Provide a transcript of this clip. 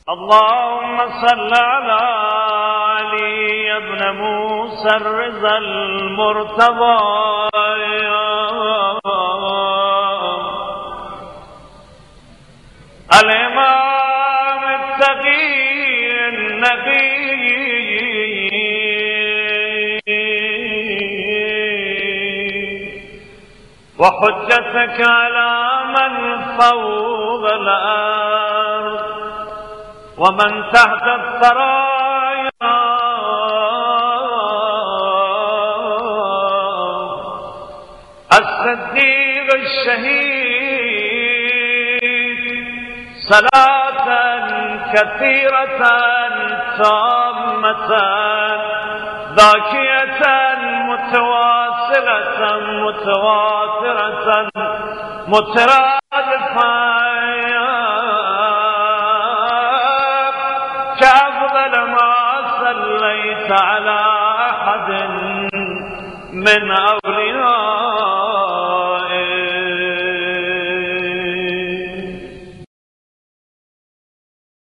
اللهم صل على علي بن موسى الرضا المرتضى الإمام التقي النبي وحجتك على من فوق الأرض ومن تحت الثرايا الصديق الشهيد صلاة كثيرة تامة ذاكية متواصلة متواترة مترادفة كأفضل ما صليت على أحد من